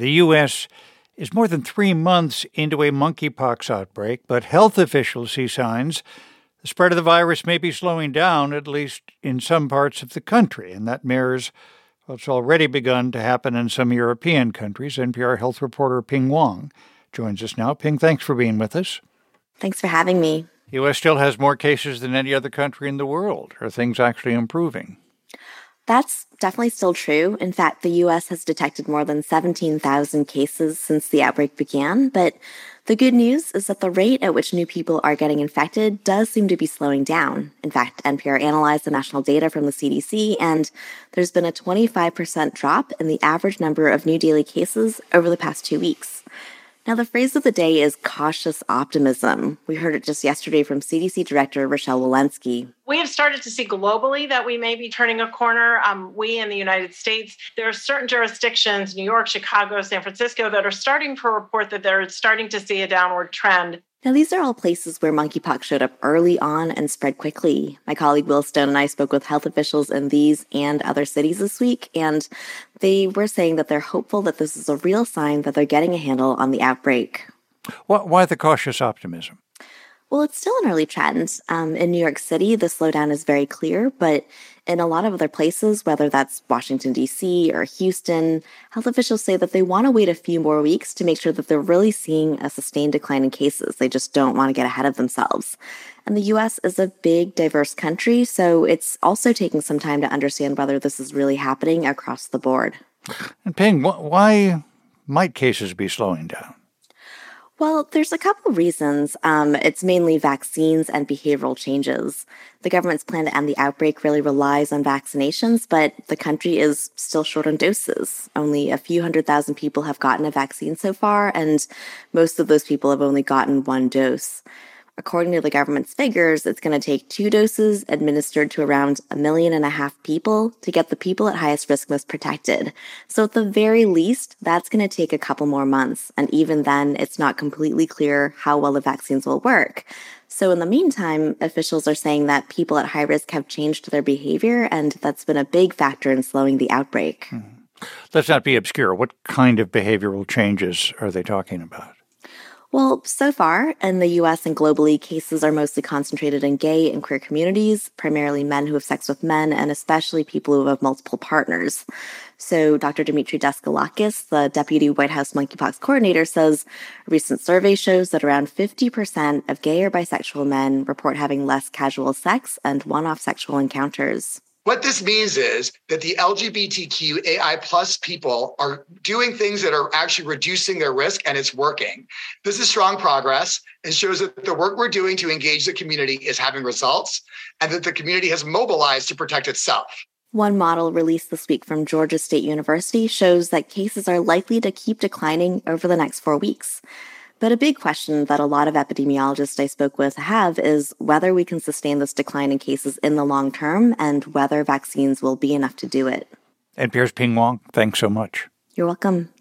The U.S. is more than 3 months into a monkeypox outbreak, but health officials see signs the spread of the virus may be slowing down, at least in some parts of the country, and that mirrors what's already begun to happen in some European countries. NPR health reporter Pien Huang joins us now. Pien, thanks for being with us. Thanks for having me. The U.S. still has more cases than any other country in the world. Are things actually improving? That's definitely still true. In fact, the U.S. has detected more than 17,000 cases since the outbreak began. But the good news is that the rate at which new people are getting infected does seem to be slowing down. In fact, NPR analyzed the national data from the CDC, and there's been a 25% drop in the average number of new daily cases over the past 2 weeks. Now, the phrase of the day is cautious optimism. We heard it just yesterday from CDC Director Rochelle Walensky. We have started to see globally that we may be turning a corner. We in the United States, there are certain jurisdictions, New York, Chicago, San Francisco, that are starting to report that they're starting to see a downward trend. Now, these are all places where monkeypox showed up early on and spread quickly. My colleague Will Stone and I spoke with health officials in these and other cities this week, and they were saying that they're hopeful that this is a real sign that they're getting a handle on the outbreak. Why the cautious optimism? Well, it's still an early trend. In New York City, the slowdown is very clear, but in a lot of other places, whether that's Washington, D.C. or Houston, health officials say that they want to wait a few more weeks to make sure that they're really seeing a sustained decline in cases. They just don't want to get ahead of themselves. And the U.S. is a big, diverse country, so it's also taking some time to understand whether this is really happening across the board. And Pien, why might cases be slowing down? Well, there's a couple reasons. It's mainly vaccines and behavioral changes. The government's plan to end the outbreak really relies on vaccinations, but the country is still short on doses. Only a few 100,000 people have gotten a vaccine so far, and most of those people have only gotten one dose. According to the government's figures, it's going to take 2 doses administered to around 1.5 million people to get the people at highest risk most protected. So at the very least, that's going to take a couple more months. And even then, it's not completely clear how well the vaccines will work. So in the meantime, officials are saying that people at high risk have changed their behavior, and that's been a big factor in slowing the outbreak. Let's not be obscure. What kind of behavioral changes are they talking about? Well, so far, in the U.S. and globally, cases are mostly concentrated in gay and queer communities, primarily men who have sex with men, and especially people who have multiple partners. So Dr. Dimitri Daskalakis, the deputy White House monkeypox coordinator, says a recent survey shows that around 50% of gay or bisexual men report having less casual sex and one-off sexual encounters. What this means is that the LGBTQAI plus people are doing things that are actually reducing their risk, and it's working. This is strong progress and shows that the work we're doing to engage the community is having results and that the community has mobilized to protect itself. One model released this week from Georgia State University shows that cases are likely to keep declining over the next 4 weeks. But a big question that a lot of epidemiologists I spoke with have is whether we can sustain this decline in cases in the long term and whether vaccines will be enough to do it. NPR's Pien Huang, thanks so much. You're welcome.